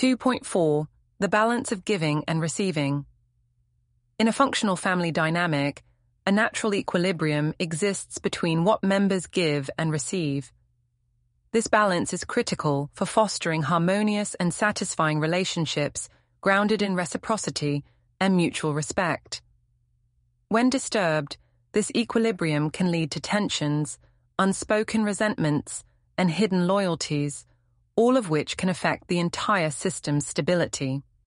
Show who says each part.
Speaker 1: 2.4. The balance of giving and receiving. In a functional family dynamic, a natural equilibrium exists between what members give and receive. This balance is critical for fostering harmonious and satisfying relationships grounded in reciprocity and mutual respect. When disturbed, this equilibrium can lead to tensions, unspoken resentments, and hidden loyalties, all of which can affect the entire system's stability.